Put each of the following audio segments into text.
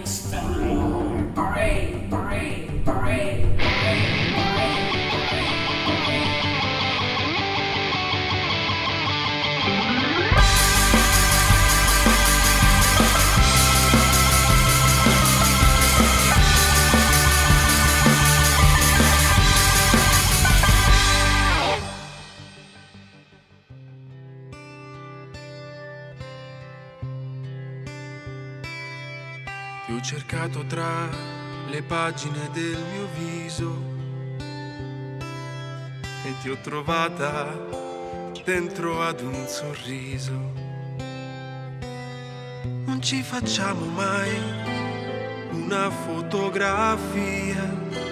Ti ho cercato tra le pagine del mio viso e ti ho trovata dentro ad un sorriso. Non ci facciamo mai una fotografia,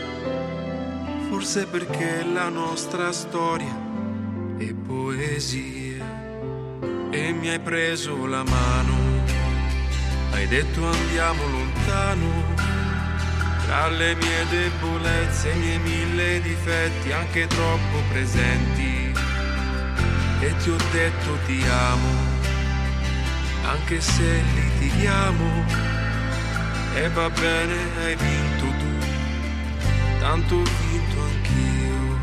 forse perché la nostra storia è poesia. E mi hai preso la mano, hai detto andiamo lontano, tra le mie debolezze e i miei 1000 difetti anche troppo presenti. E ti ho detto ti amo, anche se litighiamo. E va bene, hai vinto tu, tanto ho vinto anch'io.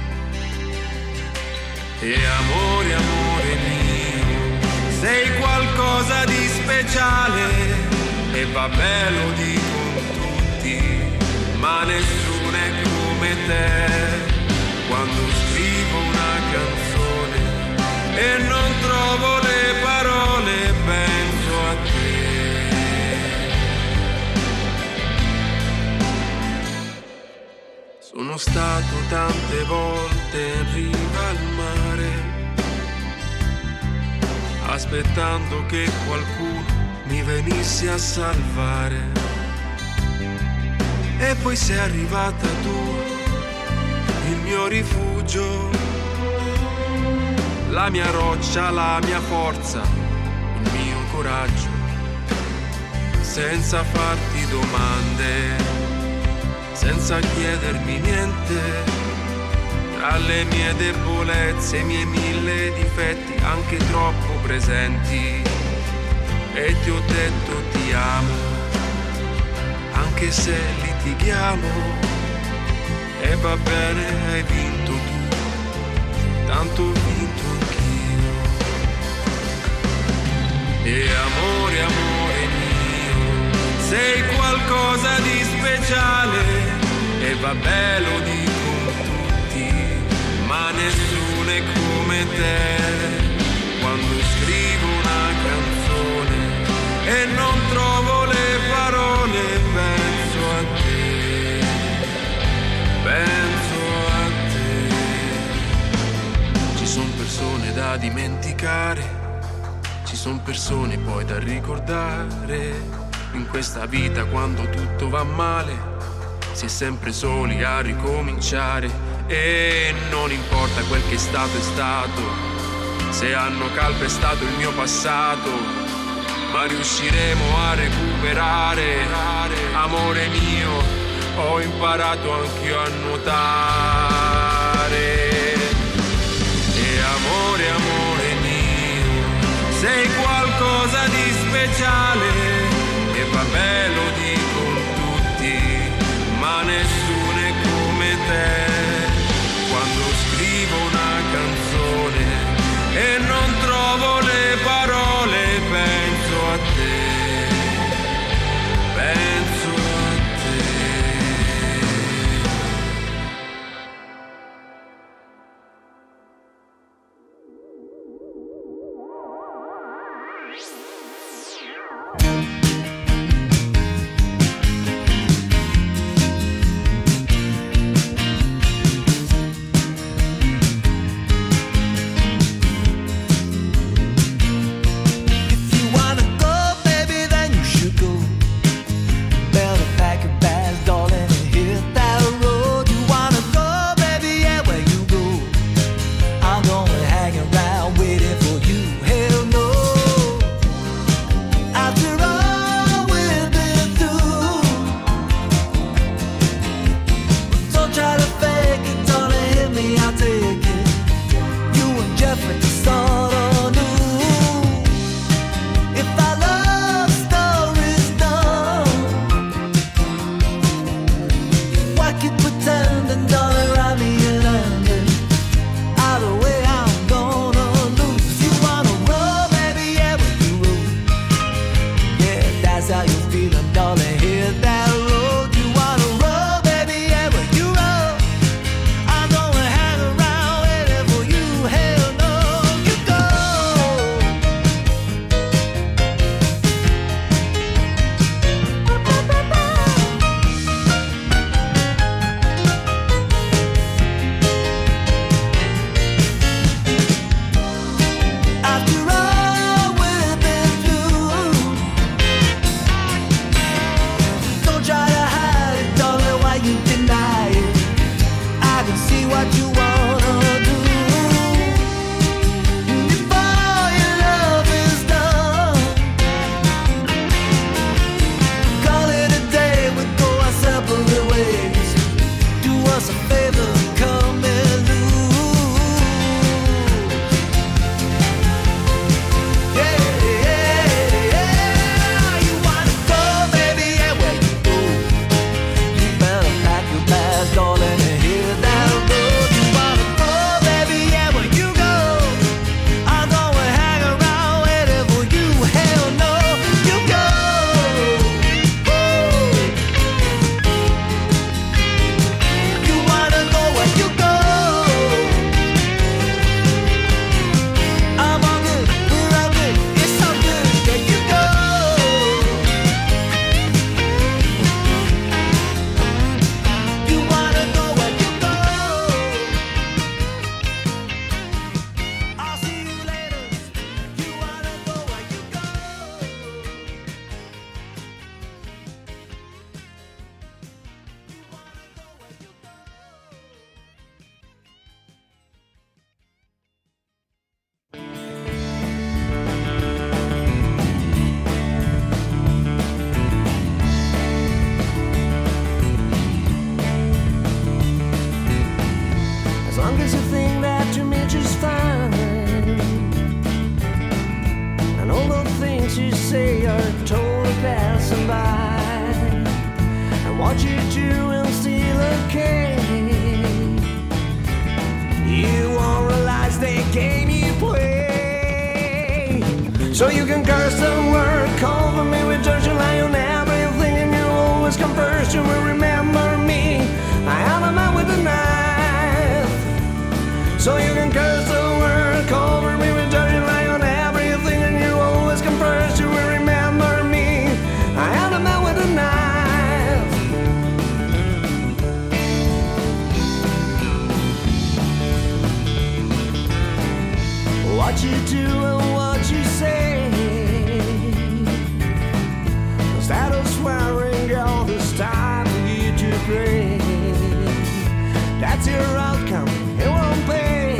E amore, amore mio, sei qualcosa di speciale. E vabbè lo dicono tutti, ma nessuno è come te. Quando scrivo una canzone e non trovo le parole, penso a te. Sono stato tante volte in riva al mare, aspettando che qualcuno mi venisse a salvare. E poi sei arrivata tu, il mio rifugio, la mia roccia, la mia forza, il mio coraggio. Senza farti domande, senza chiedermi niente, tra le mie debolezze e i miei 1000 difetti anche troppo presenti. E ti ho detto ti amo, anche se litighiamo. E va bene, hai vinto tu, tanto ho vinto anch'io. E amore, amore mio, sei qualcosa di speciale. E vabbè lo dicono tutti, ma nessuno è come te. Quando scrivo una canzone e non trovo le parole, penso a te, penso a te. Ci sono persone da dimenticare, ci sono persone poi da ricordare. In questa vita quando tutto va male si è sempre soli a ricominciare. E non importa quel che è stato, se hanno calpestato il mio passato, ma riusciremo a recuperare. Amore mio, ho imparato anch'io a nuotare. E amore, amore mio, sei qualcosa di speciale. E vabbè lo dicono tutti, ma nessuno è come te. Quando scrivo una canzone e non trovo le parole, penso a te, penso a te. how you feeling, darling. Hit that road, you wanna roll, baby, yeah, where you roll. I'm gonna hang around waiting for you. Hell no, you go. After all we've been through, don't try to hide it, darling, why you deny it? I can see what you wanna do. Before your love is done, call it a day, we go our separate ways. Do us a favor, come and lose. Yeah, yeah, yeah. You wanna go, baby, yeah, where you go? You better pack your bags, darling, and hit that road. You wanna go, baby, yeah, where you go? I'm gonna hang around waiting for you. Hell no, you go. You wanna go where you go? I'm all good, we're all good, it's all good. There you go. You wanna go where you go? I'll see you later. You wanna go where you go? As long as you think that you may just fine, and all the things you say are totally passing by, and what you do and still okay, you won't realize the game you play. So you can curse the word, cover me with dirt, you lie on everything, and you always come first. You will remember me. I am a man with a knife. So you can curse the word, cover me with dirt, you lie on everything, and you always come first. You will remember me. I am a man with a knife. What you do and what you say, instead of swearing all this time for you to pray, that's your outcome, it won't pay.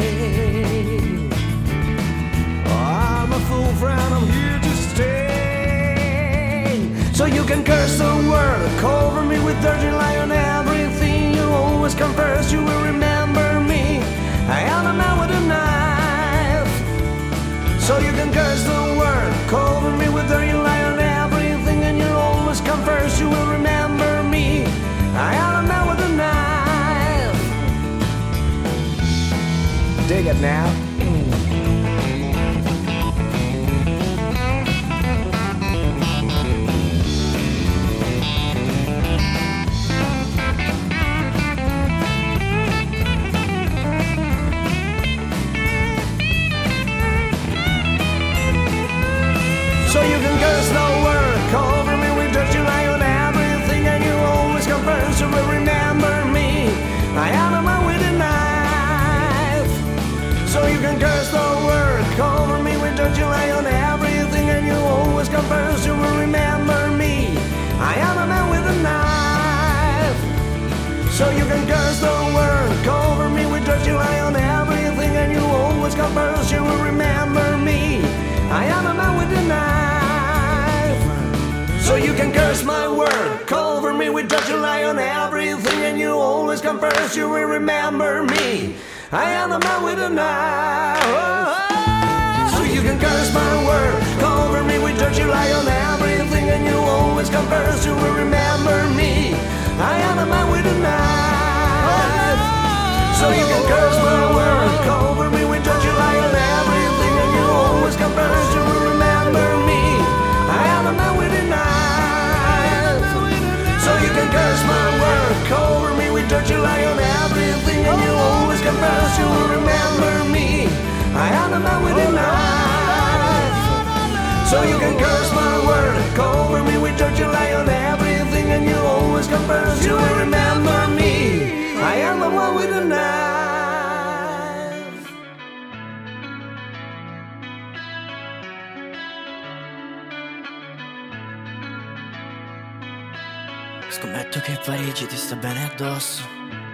I'm a fool friend, I'm here to stay. So you can curse the world, cover me with dirt, you lie on everything, you always come first. You will remember me. I am a man with a knife. So you can curse the world, cover me with dirt, you lie on everything, and you always come first. You will remember me. I am a man with a knife. Dig it now. So you can curse the word, cover me with dirt, you lie on everything, and you always come first. You will remember me. I am a man with a knife. So you can curse the word, cover me with dirt, you lie on everything, and you always come first. You will remember me. I am a man with a knife. So you can curse the word, cover me with dirt, you lie on everything, and you always come first. You will remember me. I am a man with a knife. So you can curse my word, cover me with dirt, you lie on everything, and you always come first. You will remember me. I am a man with a knife. So you can curse my word, cover me with dirt, you lie on everything, and you always come first. You will remember me. I am a man with a knife. So you can curse my word, cover me with dirt, you lie on everything, and you always come first. You will remember me. I am a man with a knife. judge you like on everything, and you always confess you will remember me. I am the man with the knife. So you can curse my word, cover me with judge you like on everything, and you always confess you will remember me. I am the one with the knife. Scommetto che Parigi ti sta bene addosso,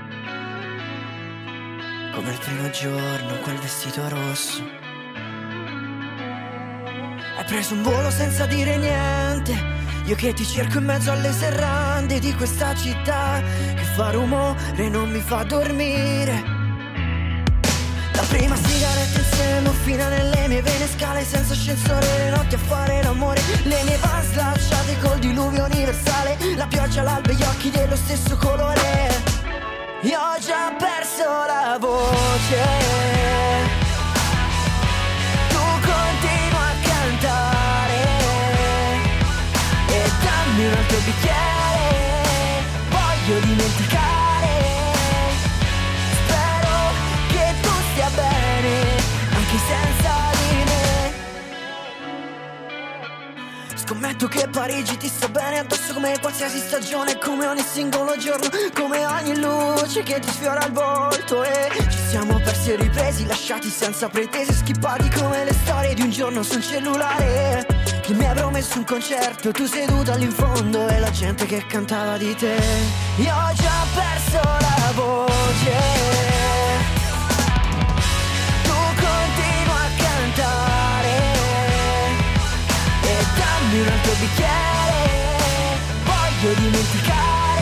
come il primo giorno, quel vestito rosso. Hai preso un volo senza dire niente, io che ti cerco in mezzo alle serrande di questa città che fa rumore e non mi fa dormire. La prima sigaretta insieme fino nelle mie vene, scale senza ascensore, le notti a fare l'amore, le mie van slacciate col diluvio universale, la pioggia, l'alba e gli occhi dello stesso colore. Io ho già perso la voce, tu continua a cantare e dammi un altro bicchiere, voglio dimenticare. Bene, anche senza di me. Scommetto che Parigi ti sta bene addosso come qualsiasi stagione, come ogni singolo giorno, come ogni luce che ti sfiora il volto. E ci siamo persi e ripresi, lasciati senza pretese, schippati come le storie di un giorno su un cellulare. Che mi hai promesso un concerto, tu seduta lì in fondo e la gente che cantava di te. Io ho già perso la voce, e dammi un altro bicchiere, voglio dimenticare.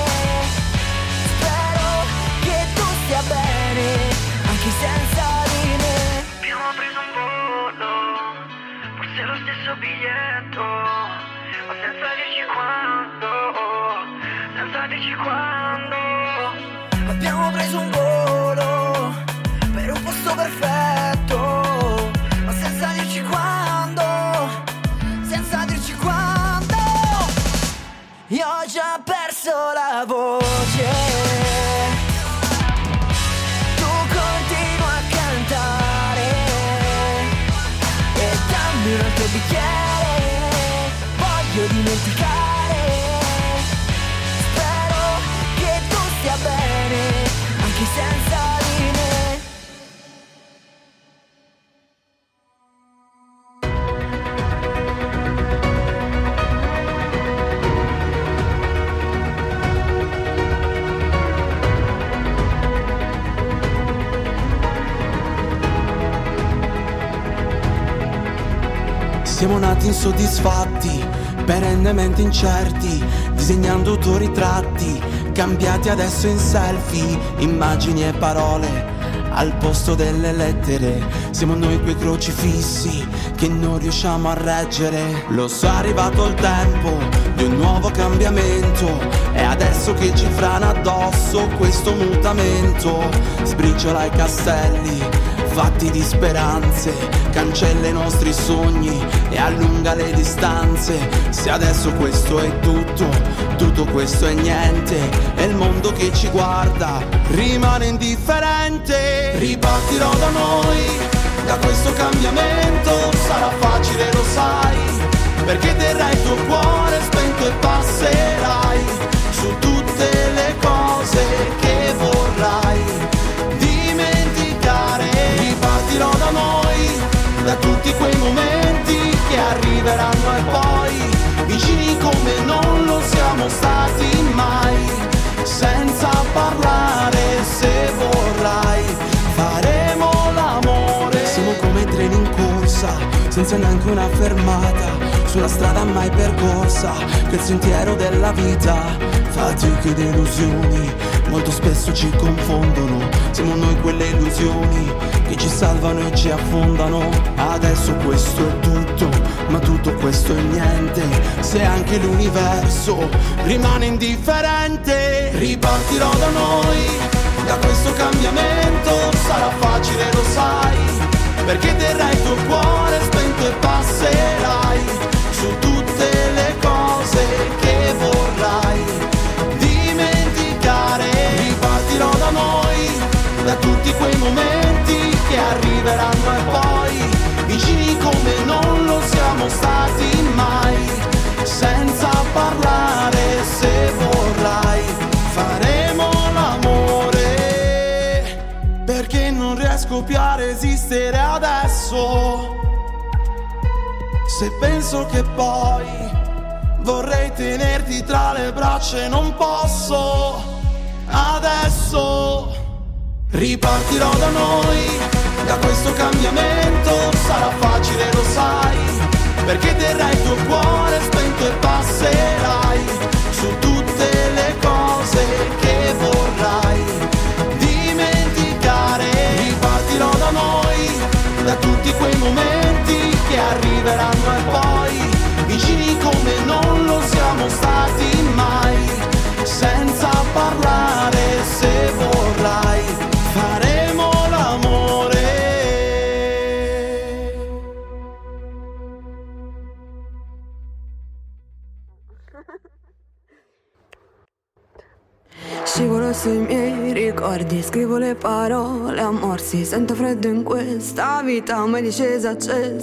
Spero che tu stia bene anche senza di me. Abbiamo preso un volo, forse lo stesso biglietto, ma senza dirci quando, senza dirci quando. Abbiamo preso un volo per un posto perfetto, ma senza dirci quando, senza dirci quando. Io ho già perso la voce, tu continua a cantare e dammi un altro bicchiere, voglio dimenticare. Spero che tu stia bene anche senza di me. Siamo nati insoddisfatti, perennemente incerti, disegnando autoritratti, cambiati adesso in selfie, immagini e parole al posto delle lettere. Siamo noi quei crocifissi che non riusciamo a reggere. Lo so, è arrivato il tempo di un nuovo cambiamento, è adesso che ci frana addosso questo mutamento. Sbriciola i castelli fatti di speranze, cancella i nostri sogni e allunga le distanze. Se adesso questo è tutto, tutto questo è niente, e il mondo che ci guarda rimane indifferente. Ripartirò da noi, da questo cambiamento, sarà facile lo sai, perché terrai il tuo cuore spento e passerai su tutte le cose che vorrai dimenticare. Ripartirò da noi, da tutti quei momenti che arriveranno e poi vicini come non lo siamo stati mai, senza parlare. Se vorrai faremo l'amore. Siamo come treni in corsa, senza neanche una fermata, su una strada mai percorsa, che il sentiero della vita. Fatiche ed illusioni molto spesso ci confondono, siamo noi quelle illusioni che ci salvano e ci affondano. Adesso questo è tutto, ma tutto questo è niente, se anche l'universo rimane indifferente. Ripartirò da noi, da questo cambiamento, sarà facile lo sai, perché terrai il tuo cuore spento e passerai su tutte le cose che vorrai dimenticare. siamo stati mai, senza parlare. Se vorrai faremo l'amore, perché non riesco più a resistere adesso. Se penso che poi vorrei tenerti tra le braccia e non posso adesso. Ripartirò da noi, da questo cambiamento. Sarà facile, lo sai, perché terrai il tuo cuore spento e passerai su tutte le cose che vorrai dimenticare. Ripartirò da noi, da tutti quei momenti che arriveranno e poi vicini come non lo siamo stati mai, senza parlare. Se vorrai faremo l'amore. Scivolo sui miei ricordi, scrivo le parole a morsi. Sento freddo in questa vita, mai discesa c'è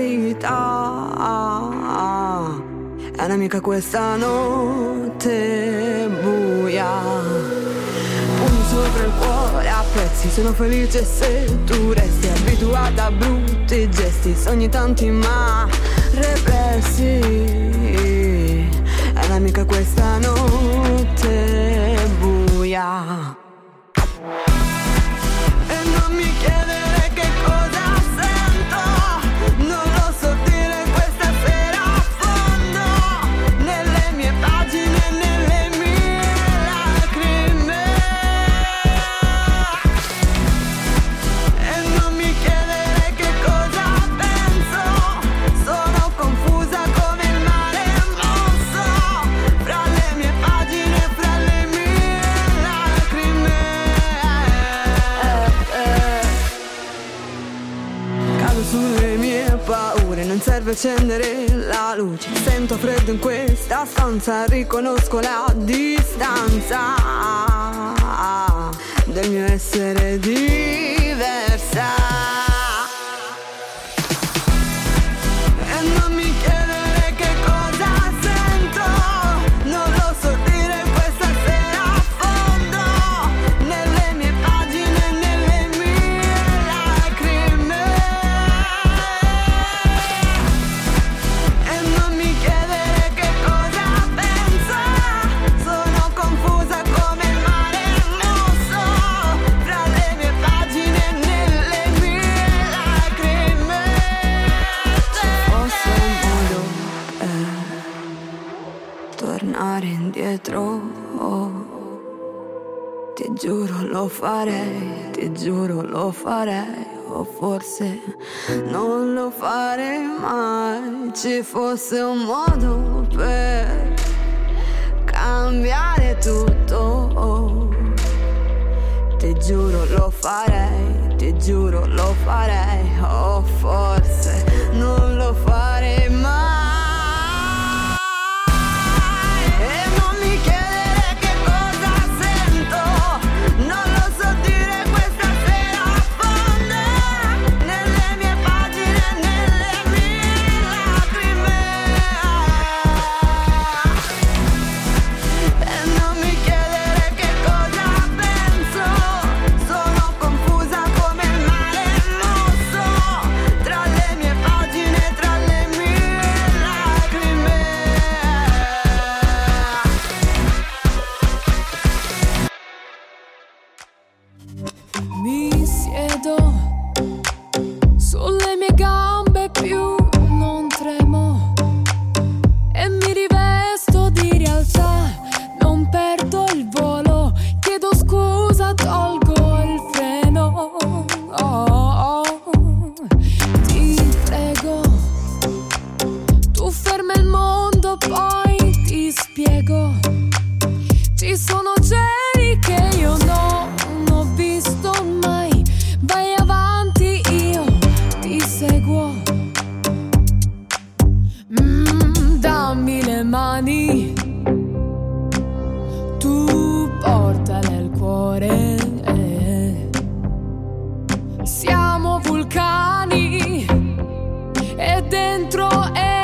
salita. È un'amica questa notte buia. Pugni sopra il cuore a pezzi, sono felice se tu resti. Abituata a brutti gesti, sogni tanti ma repressi. È un'amica questa notte buia. E non mi chiedere che cosa sento, non lo so dire questa sera a fondo. Nelle mie pagine, nelle mie lacrime. E non mi chiedere che cosa penso, sono confusa come il mare mosso. Fra le mie pagine, fra le mie lacrime. Cado sulle mie paure, non serve accendere la luce. Sento freddo in questa stanza, riconosco la distanza del mio essere diversa. E non mi chiedere che cosa sento, non lo so dire questa sera a fondo. Nelle mie pagine, nelle mie lacrime. E non mi chiedere che cosa penso, sono confusa come il mare mosso. Fra le mie pagine, nelle mie lacrime. Se fosse un modo tornare indietro, ti giuro lo farei, ti giuro lo farei. O forse non lo farei mai. Ci fosse un modo per cambiare tutto, ti giuro lo farei, ti giuro lo farei. O forse non lo farei mai. E non mi chiedere che cosa sento, non lo so dire questa sera a fondo. Nelle mie pagine, nelle mie lacrime. E non mi chiedere che cosa penso, sono confusa come il mare mosso. Tra le mie pagine, tra le mie lacrime. Mi siedo sulle mie gambe, più non tremo e mi rivesto di realtà. Non perdo il volo, chiedo scusa, tolgo il freno. Ti prego, tu ferma il mondo, poi ti spiego. Ci sono cieli che io non ho visto mai. Vai avanti, io ti seguo. Dammi le mani, tu portale al cuore. Siamo vulcani e dentro è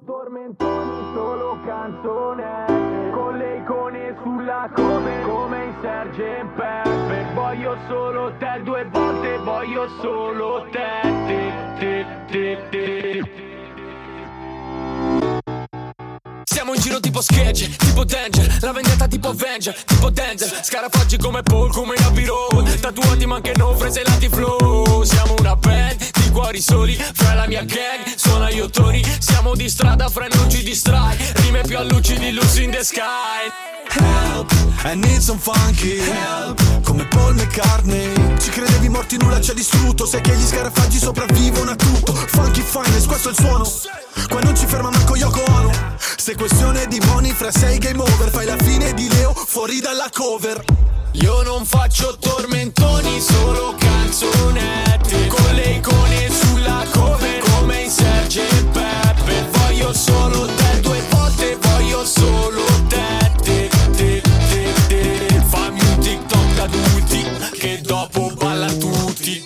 tormentoni, solo canzonette, con le icone sulla cover, come in Sgt. Pepper. Voglio solo te, 2 volte voglio solo te. Siamo in giro tipo sketch, tipo Danger, la vendetta tipo Avenger, tipo Denzel, scarafaggi come Paul, come in Abbey Road, tatuati ma anche no, freselati flow. Siamo una band di cuori soli, fra la mia gang, suona gli ottoni. Siamo di strada, fra non ci distrai, rime più allucidi, luce in the sky. Help, I need some funky help, come Paul McCartney. Ci credevi morti, nulla ci ha distrutto. Sai che gli scarafaggi sopravvivono a tutto. Funky finest, questo è il suono. Qua non ci ferma manco Yoko Ono. Se questione di money, fra 6 game over. Fai la fine di Leo, fuori dalla cover. Io non faccio tormentoni, solo canzonette, con le icone sulla cover, come in Sgt. Pepper. Voglio solo te, 2 volte voglio solo te. Fammi un TikTok da adulti, che dopo balla tutti.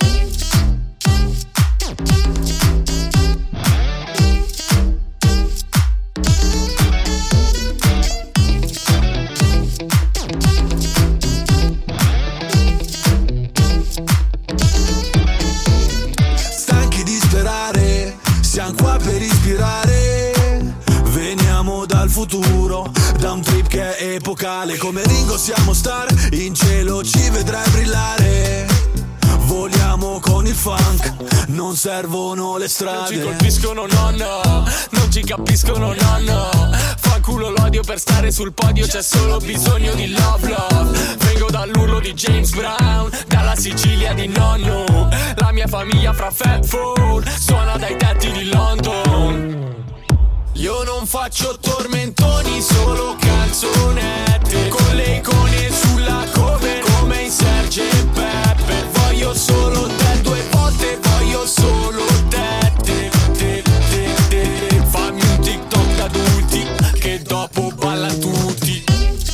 Stanchi di sperare, siamo qua per ispirare. Veniamo dal futuro, da un trip che è epocale. Come Ringo siamo star, in cielo ci vedrai brillare. Voliamo con il funk, non servono le strade. Non ci colpiscono, no, no, non ci capiscono, no, no. Fanculo l'odio, per stare sul podio c'è solo bisogno di love, love. Vengo dall'urlo di James Brown, dalla Sicilia di nonno. La mia famiglia fra Fat Four suona dai tetti di London. Io non faccio tormentoni, solo canzonette, con le icone sulla cover, come in Sgt. Pepper. Voglio solo te, 2 volte voglio solo te. Fammi un TikTok da adulti, che dopo balla tutti.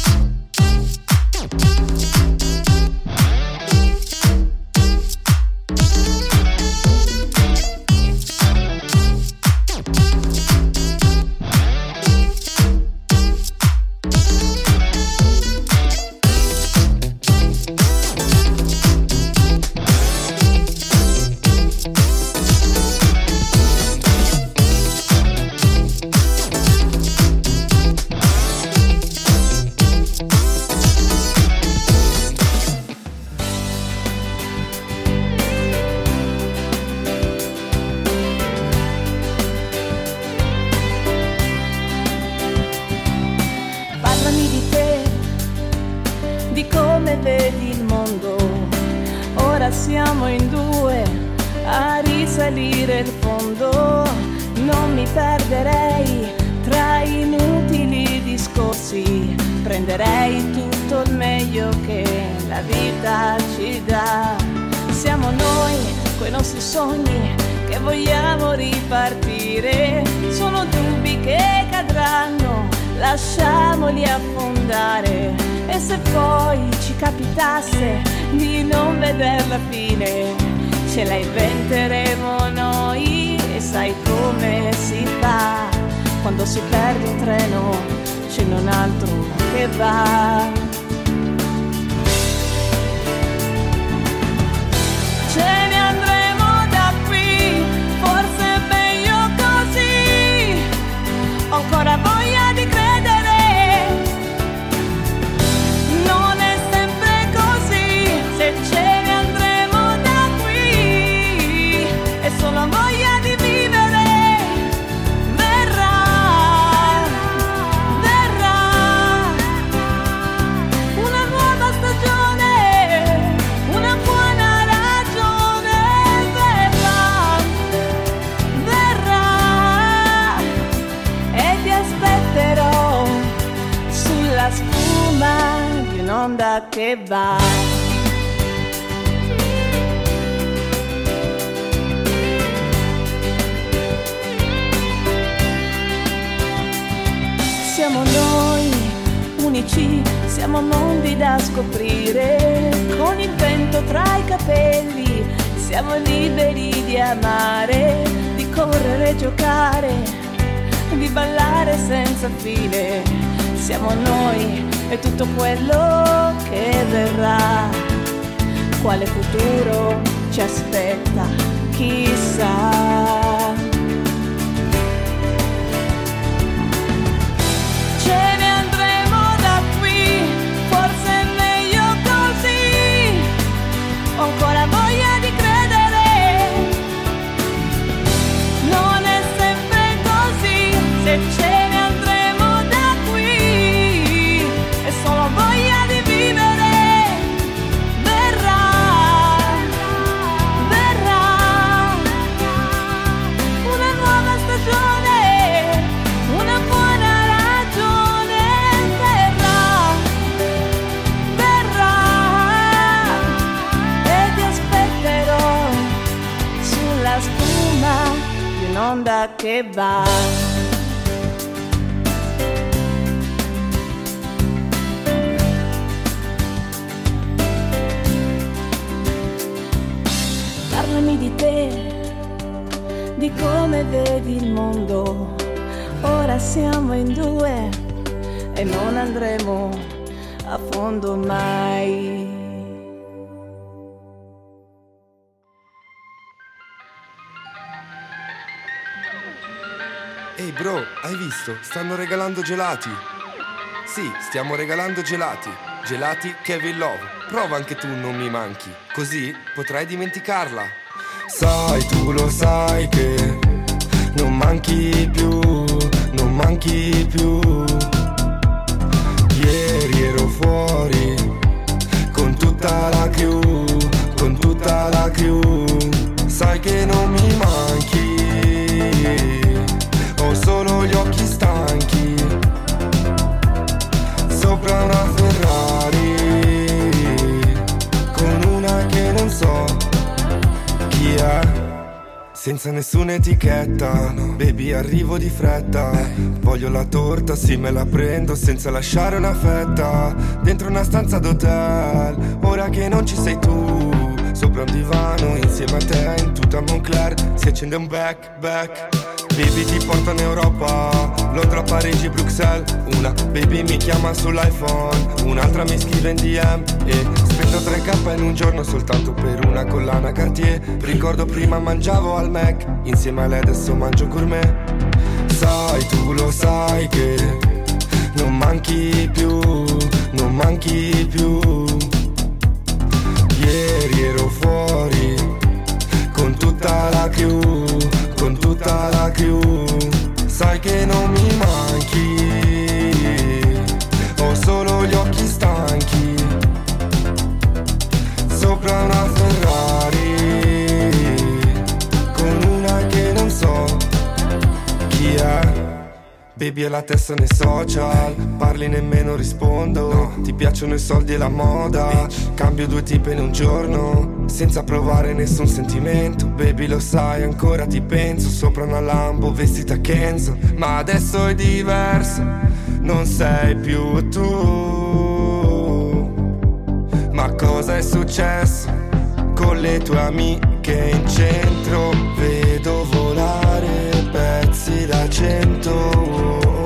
Vedi il mondo, ora siamo in 2 a risalire il fondo. Non mi perderei tra inutili discorsi, prenderei tutto il meglio che la vita ci dà. Siamo noi, quei nostri sogni che vogliamo ripartire. Sono dubbi che cadranno, lasciamoli affondare. E se poi ci capitasse di non veder la fine, ce la inventeremo noi. E sai come si fa quando si perde un treno, c'è non altro che va. Ce ne andremo da qui, forse è meglio così. Ho ancora voglia di credere. Non è sempre così, se ce ne andremo da qui, e solo voglia di vivere. Verrà, verrà una nuova stagione, una buona ragione. Verrà, verrà, e ti aspetterò sulla spuma di un'onda che va. Siamo noi, unici, siamo mondi da scoprire. Con il vento tra i capelli, siamo liberi di amare, di correre e giocare, di ballare senza fine. Siamo noi e tutto quello che verrà. Quale futuro ci aspetta, chissà. Ce ne andremo da qui, forse è meglio così. Ho ancora voglia di credere, non è sempre così. Se ce ne andremo da qui, è solo voglia di vivere. Verrà, verrà una nuova stagione, una buona ragione. Verrà, verrà e ti aspetterò sulla spuma di un'onda che va. Parlami di te, di come vedi il mondo. Ora siamo in due e non andremo a fondo mai. Ehi bro, hai visto? Stanno regalando gelati. Sì, stiamo regalando gelati. Gelati Kevin Love. Prova anche tu, non mi manchi. Così potrai dimenticarla. Sai, tu lo sai che non manchi più, non manchi più. Ieri ero fuori con tutta la crew, con tutta la crew. Sai che non mi manchi, ho solo gli occhi stanchi sopra una Ferrari con una che non so chi è, senza nessuna etichetta. Baby, arrivo di fretta, voglio la torta, sì me la prendo senza lasciare una fetta. Dentro una stanza d'hotel, ora che non ci sei tu, sopra un divano insieme a te in tutta Moncler si accende un back. Baby ti porto in Europa, Londra, Parigi, Bruxelles. Una baby mi chiama sull'iPhone, un'altra mi scrive in DM e spendo 3K in un giorno soltanto per una collana Cartier. Ricordo prima mangiavo al Mac, insieme a lei adesso mangio gourmet. Sai, tu lo sai che non manchi più, non manchi più. Ieri ero fuori con tutta la crew, con tutta la crew. Sai che non mi manchi, ho solo gli occhi stanchi sopra una Ferrari con una che non so chi è. Baby è la testa nei social, parli nemmeno rispondo. Ti piacciono i soldi e la moda, cambio 2 tipe in un giorno senza provare nessun sentimento. Baby lo sai, ancora ti penso sopra una Lambo vestita Kenzo. Ma adesso è diverso, non sei più tu. Ma cosa è successo con le tue amiche in centro? Vedo volare pezzi da 100.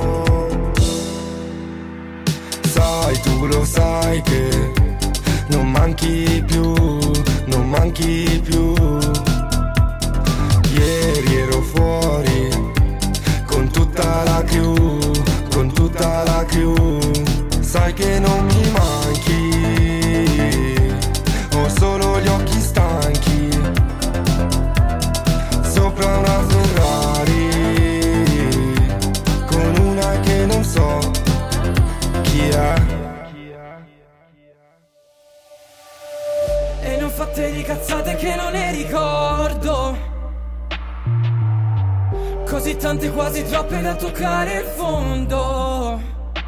Sai, tu lo sai che non manchi più, non manchi più. Ieri ero fuori con tutta la crew, con tutta la crew. Sai che non mi manchi, ho solo gli occhi stanchi sopra una Ferrari con una che non so chi è. E non fate di cazzate che non ne ricordo, così tante quasi troppe da toccare il fondo.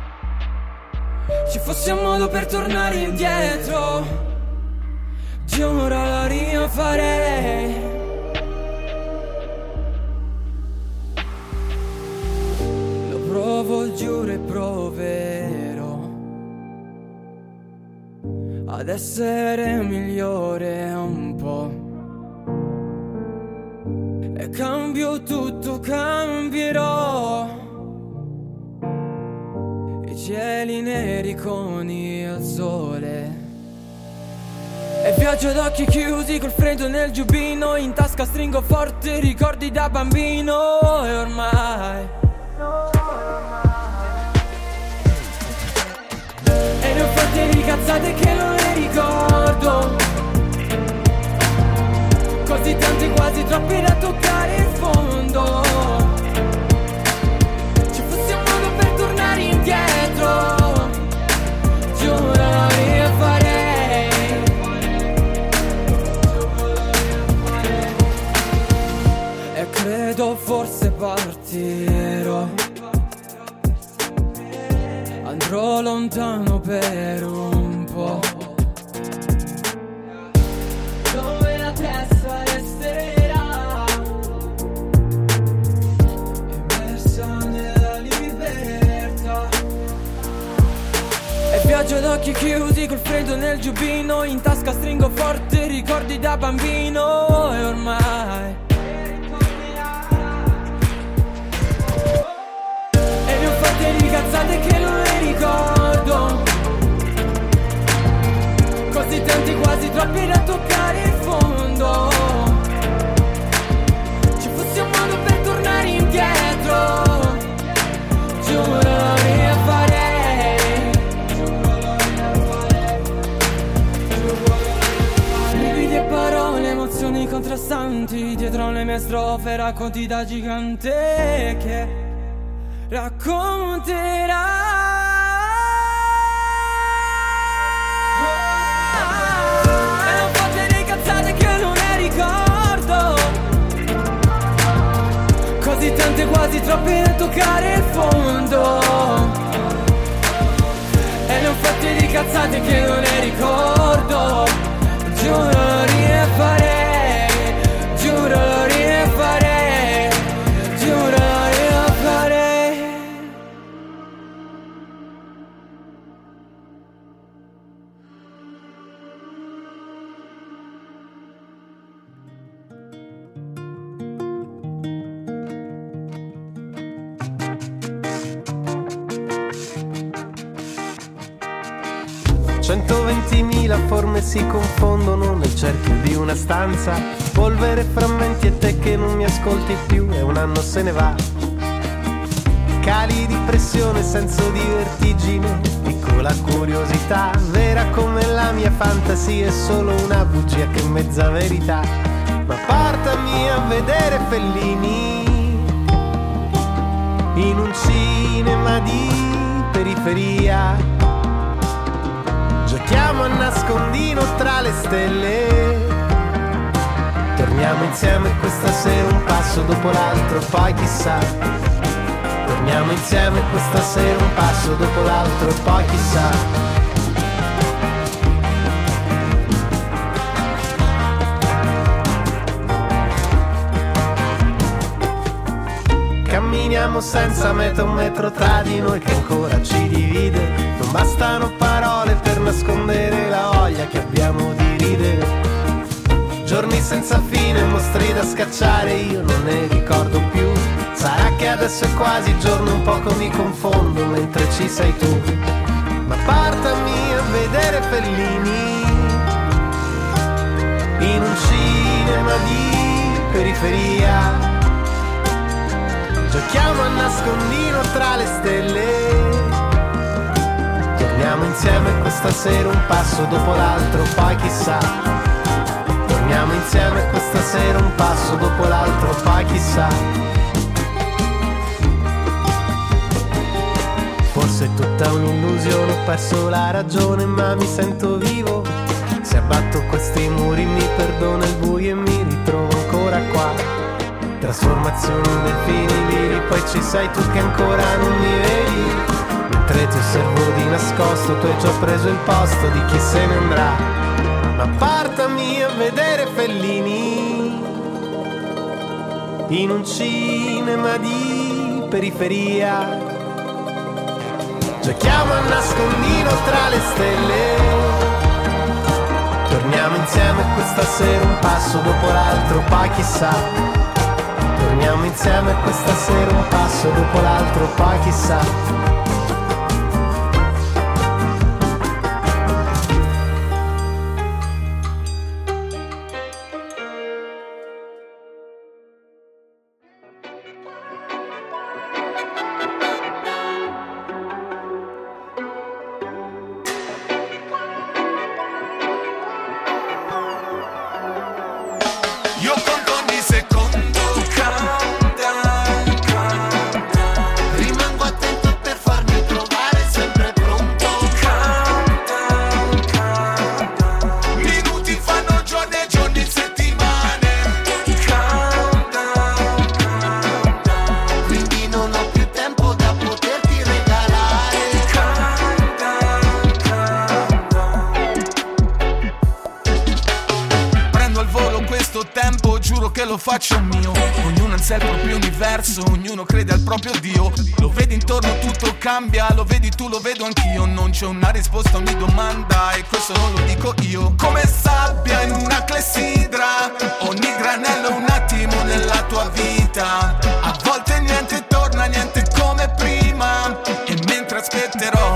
Ci fosse un modo per tornare indietro, giuro la rifarei. Lo provo, giuro e proverò ad essere migliore un po'. E cambio tutto, cambierò. cieli neri con il sole. E viaggio ad occhi chiusi col freddo nel giubbino, in tasca stringo forte ricordi da bambino. E ormai e ne ho fatte di cazzate che non le ricordo, così tanti quasi troppi da toccare il fondo. Ci fosse un modo per tornare indietro, giuro lo rifarei. E credo forse partirò, andrò lontano per un po', dove la testa resterà immersa nella libertà. E viaggio ad occhi chiusi col freddo nel giubbino, in tasca stringo forte ricordi da bambino. E ormai e ne ho fatte di cazzate che non le ricordo, così tanti quasi troppi da toccare il fondo. Ci fosse un modo per tornare indietro, giuro lo rifarei. Lividi e parole, emozioni contrastanti, dietro le mie strofe racconti da gigante che racconterà. Così tante quasi troppe da toccare il fondo, e ne ho fatte di cazzate che non ne ricordo. Giuro lo rifarei, giuro lo rifarei, giuro lo rifarei. Centoventi'mila forme si confondono nel cerchio di una stanza, polvere, frammenti e te che non mi ascolti più, e un anno se ne va. Cali di pressione, senso di vertigine, piccola curiosità, vera come la mia fantasia, è solo una bugia che è mezza verità. Ma portami a vedere Fellini in un cinema di periferia. Giochiamo a nascondino tra le stelle, torniamo insieme questa sera un passo dopo l'altro, poi chissà. Torniamo insieme questa sera un passo dopo l'altro, poi chissà. Camminiamo senza meta, un metro tra di noi che ancora ci divide. Non bastano parole per nascondere la voglia che abbiamo di ridere. Giorni senza fine, mostri da scacciare, io non ne ricordo più. Sarà che adesso è quasi giorno, un poco mi confondo mentre ci sei tu. Ma portami a vedere Fellini in un cinema di periferia. Giochiamo a nascondino tra le stelle, torniamo insieme questa sera un passo dopo l'altro, poi chissà. Torniamo insieme questa sera un passo dopo l'altro, poi chissà. Forse è tutta un'illusione, ho perso la ragione ma mi sento vivo. Se abbatto questi muri mi perdono il buio e mi ritrovo ancora qua. Trasformazione in delfini viri, poi ci sei tu che ancora non mi vedi. Mentre ti osservo di nascosto, tu hai già preso il posto di chi se ne andrà. Ma portami a vedere Fellini in un cinema di periferia. Giochiamo a nascondino tra le stelle, torniamo insieme questa sera un passo dopo l'altro, poi chissà. Torniamo insieme questa sera un passo dopo l'altro, poi chissà. lo faccio mio. Ognuno ansia il proprio universo, ognuno crede al proprio Dio. Lo vedi intorno, tutto cambia, lo vedi tu, lo vedo anch'io. Non c'è una risposta a ogni domanda e questo non lo dico io. Come sabbia in una clessidra, ogni granello è un attimo nella tua vita. A volte niente torna, niente come prima, e mentre aspetterò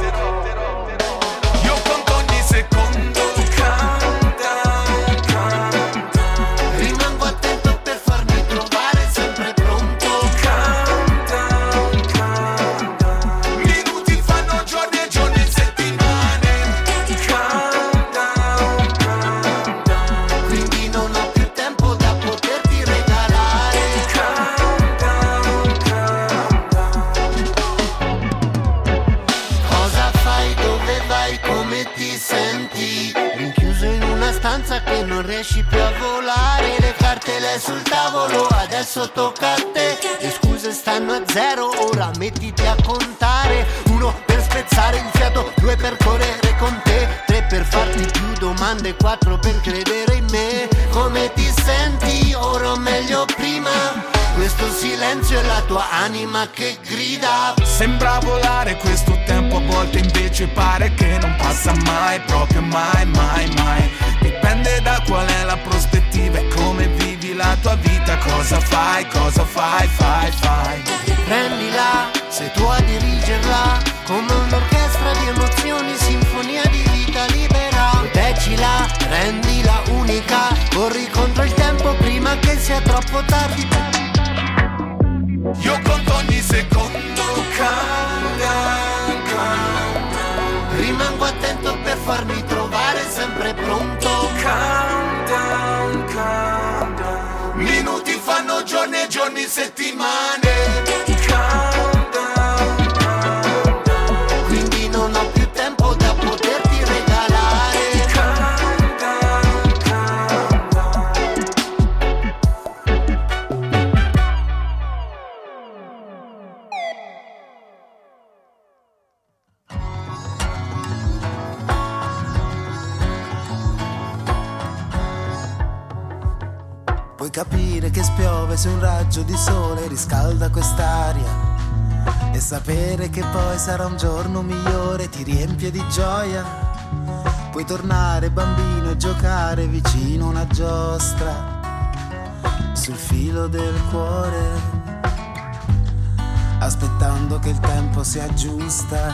io conto ogni secondo. Canta, canta, rimango attento per farmi trovare sempre pronto. Canta, canta, minuti fanno giorni e giorni settimane. Canta, canta, quindi non ho più tempo da poterti regalare. canta, canta. Cosa fai, dove vai, come ti senti? Rinchiuso in una stanza che non riesci più a volare. Le cartelle sul tavolo, adesso tocca a te. Le scuse stanno a zero, ora mettiti a contare. 1 per spezzare il fiato, 2 per correre con te, 3 per farti più domande, 4 per credere in me. Come ti senti, ora o meglio prima? Questo silenzio è la tua anima che grida. Sembra volare questo tempo, a volte invece pare che non passa mai, proprio mai, mai, mai. Dipende da qual è la prospettiva e come vivi la tua vita. Cosa fai, fai. Prendila, sei tu a dirigerla, come un'orchestra di emozioni, sinfonia di vita libera. Proteggila, rendila unica, corri contro il tempo prima che sia troppo tardi. Io conto ogni secondo, canta, canta, Rimango attento per farmi trovare sempre pronto. canta, canta, minuti fanno giorni e giorni settimane. Canta, canta, Quindi non ho più tempo da poterti regalare. canta, canta. Puoi capire che spiove se un raggio di sole riscalda quest'aria, e sapere che poi sarà un giorno migliore ti riempie di gioia. Puoi tornare bambino e giocare vicino a una giostra sul filo del cuore, aspettando che il tempo si aggiusta.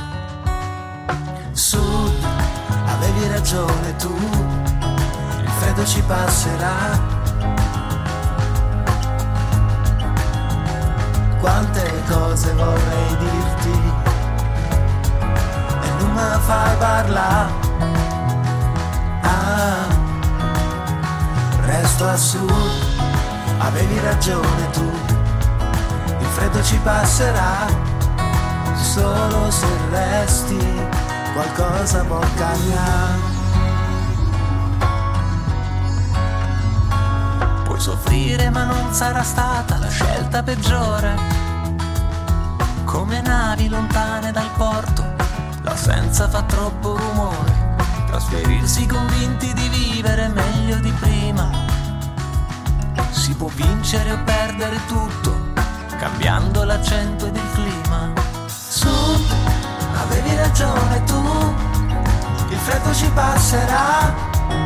Sud, avevi ragione tu, il freddo ci passerà. Quante cose vorrei dirti e non me la fai parlare. Resto a sud, avevi ragione tu, il freddo ci passerà. Solo se resti qualcosa può cambiare. Puoi soffrire ma non sarà stata la scelta peggiore. Come navi lontane dal porto, l'assenza fa troppo rumore. Trasferirsi convinti di vivere meglio di prima. Si può vincere o perdere tutto, cambiando l'accento ed il clima. Sud, avevi ragione tu, il freddo ci passerà.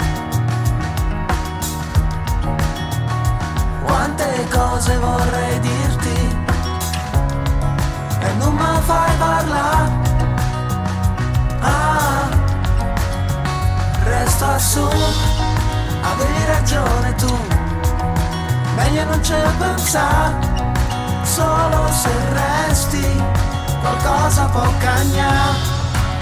Quante cose vorrei dirti e non me la fai parlare. Resto a sud, avevi ragione tu, meglio non c'è da pensare. Solo se resti qualcosa può cambiare.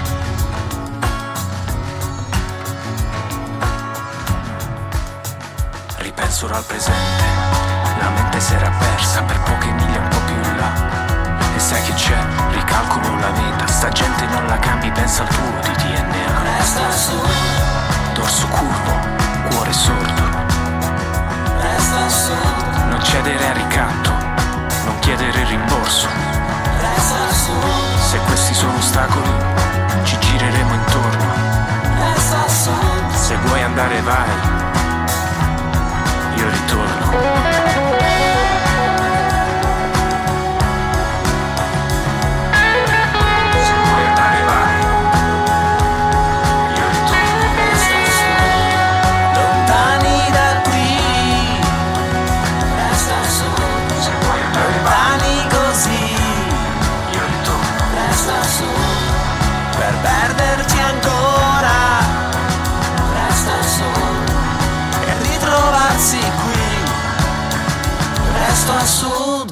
Ripenso ora al presente, la mente si era persa per poche miglia un po' più in là. E sai che c'è? Ricalcolo la vita, sta gente non la cambi, pensa al tuo di DNA. Resta su, dorso curvo, cuore sordo. Resta su, non cedere a ricatto, non chiedere rimborso. Resta su, se questi sono ostacoli, ci gireremo intorno. Resta su, se vuoi andare vai, io ritorno. perderci ancora. Resta solo e ritrovarsi qui, resto a sud.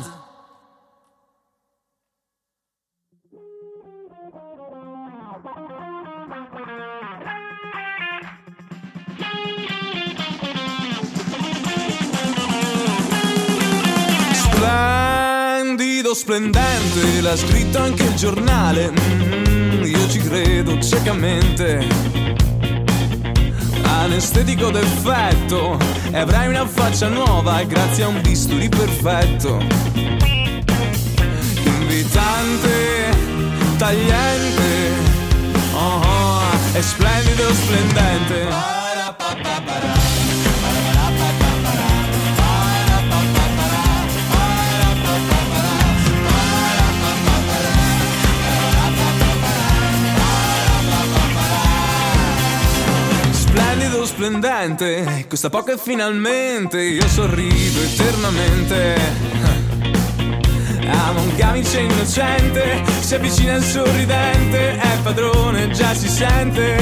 Splendido, splendente, l'ha scritto anche il giornale. Io ci credo ciecamente. Anestetico d'effetto, e avrai una faccia nuova grazie a un bisturi perfetto. Invitante, tagliente, è splendido, splendente. Splendido, splendente, questa poca e finalmente io sorrido eternamente. Amo un camice innocente, si avvicina il sorridente, è padrone, già si sente.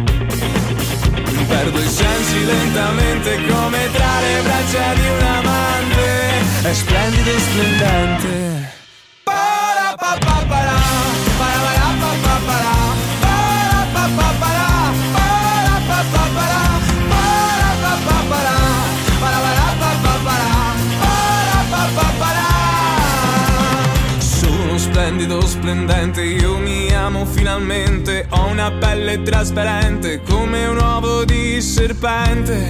Perdo i sensi lentamente come tra le braccia di un amante. È splendido, splendente. Para-pa-pa-para, para-para-pa-pa-para, para-pa-pa-para, para-pa-pa-para, para-pa-pa-para, para-para-pa-pa-para, para-pa-pa-para. Sono splendido, splendente, io mi amo finalmente. Ho una pelle trasparente come un uovo di serpente.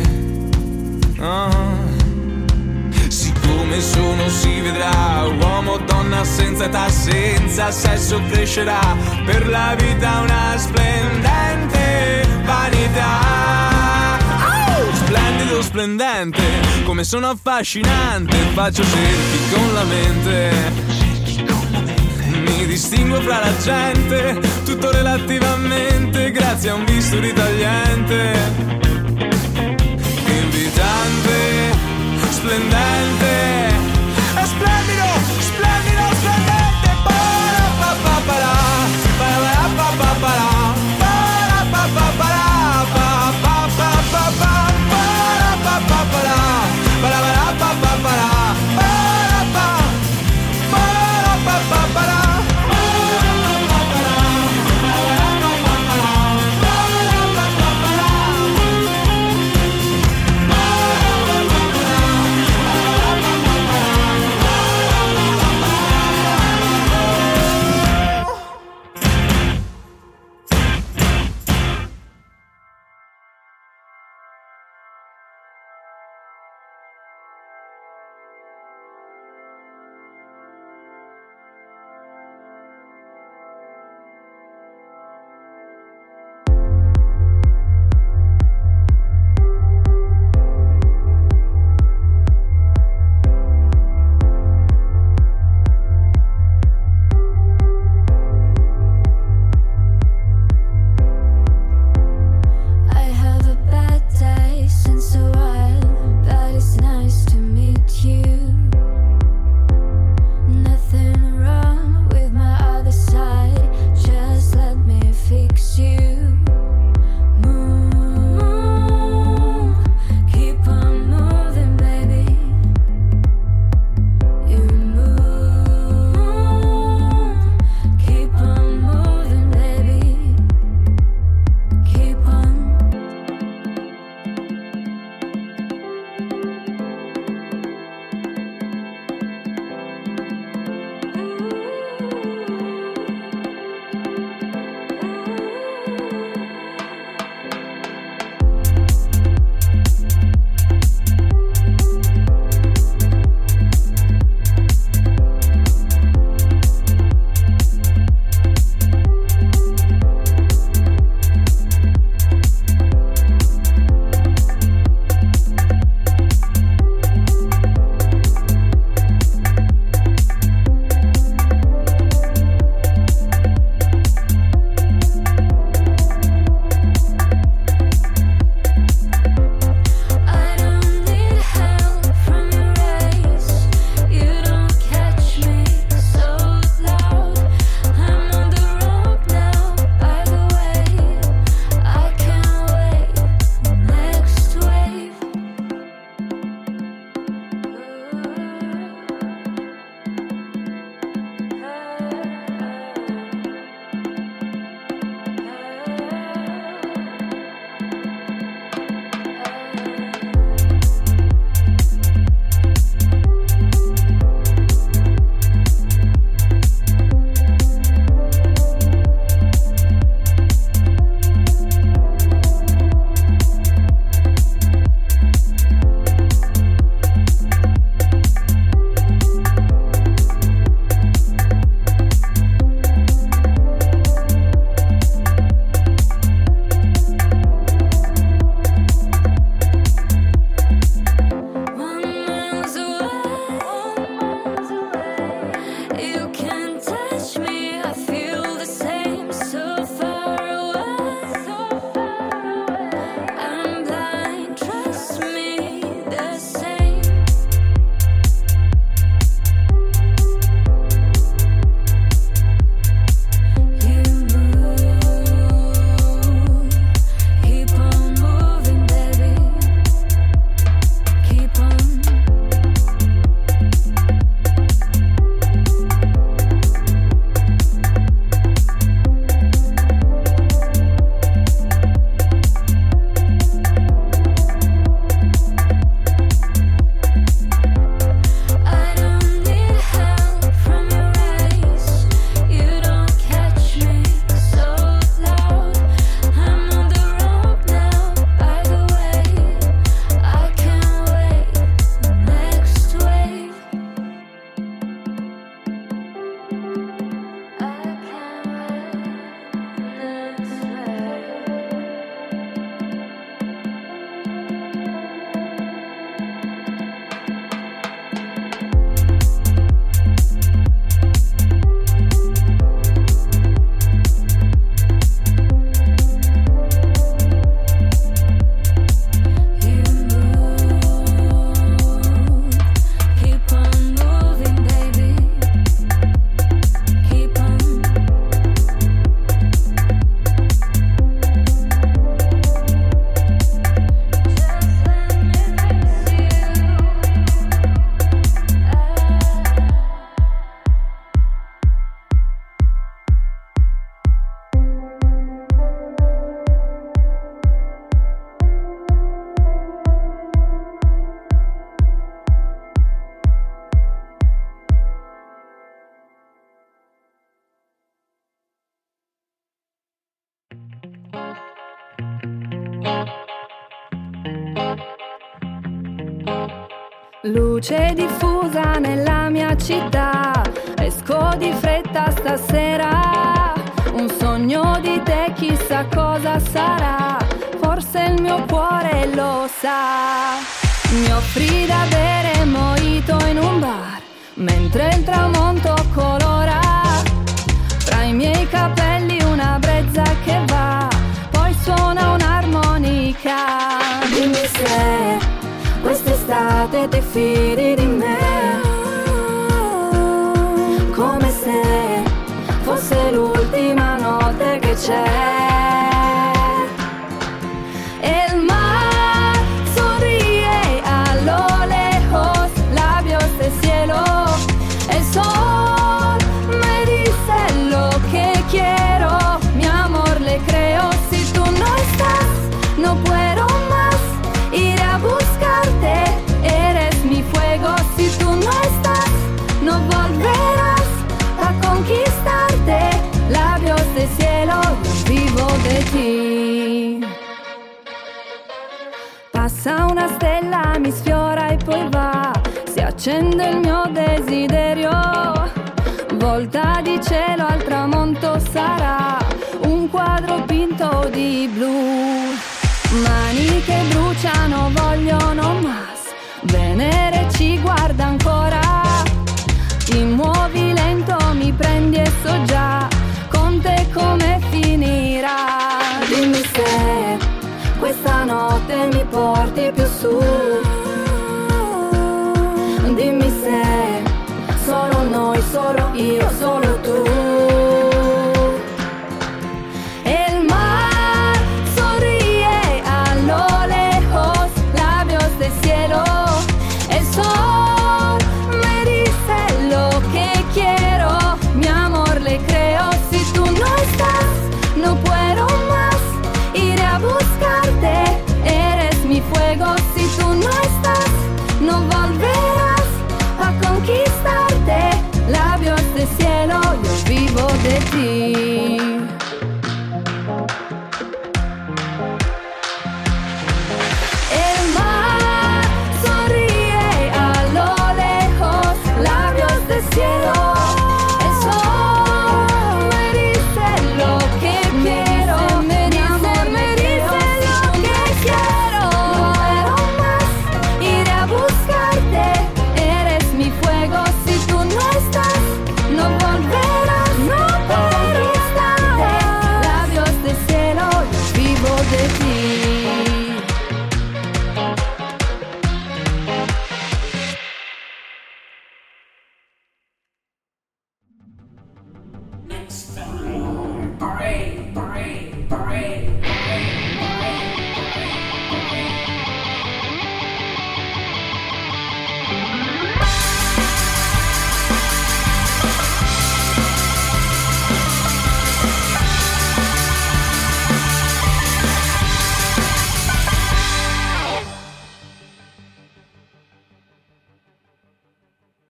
Siccome sono si vedrà, uomo, donna, senza età, senza sesso crescerà. Per la vita una splendente vanità. Splendido, splendente, come sono affascinante. Faccio cerchi con la mente. Mi distingo fra la gente, tutto relativamente, grazie a un bisturi tagliente. Invitante, splendente, è splendido, splendido, splendente. Para-pa-pa-para, para-pa-pa-para, para-pa-pa-para, pa-pa-pa-pa-pa, para-pa-pa-para, para-pa-pa-para, para-pa-pa-para. Luce diffusa nella mia città, esco di fretta stasera. Un sogno di te chissà cosa sarà, forse il mio cuore lo sa. Mi offri da bere mojito in un bar, mentre il tramonto colora tra i miei capelli una brezza che va, poi suona un'armonica. Dimmi se quest'estate ti fidi di me, come se fosse l'ultima notte che c'è. E il mar sonríe a lo lejos, labios de cielo. El sol me dice lo que quiero, mi amor le creo. Si tú no estás, no puedo más ir a buscarte. Eres mi fuego, si tú no estás, no volverás a conquistarte. Labios de cielo, yo vivo de ti. Passa una stella, mi sfiora e poi va, si accende il mio desiderio. Volta di cielo al tramonto sarà un quadro pinto di blu. Mani che bruciano, vogliono mas, Venere ci guarda ancora. Ti muovi lento, mi prendi e so già con te come finirà. Dimmi se questa notte mi porti più su. Dimmi se solo noi, solo io, solo tu. E il mar sonríe a lo lejos, labios de cielo. El sol me dice lo que quiero, mi amor le creo. Si tú no estás, no puedo más ir a buscarte. Eres mi fuego, si tú no estás, no volverás a conquistarte. Labios de cielo, yo vivo de ti.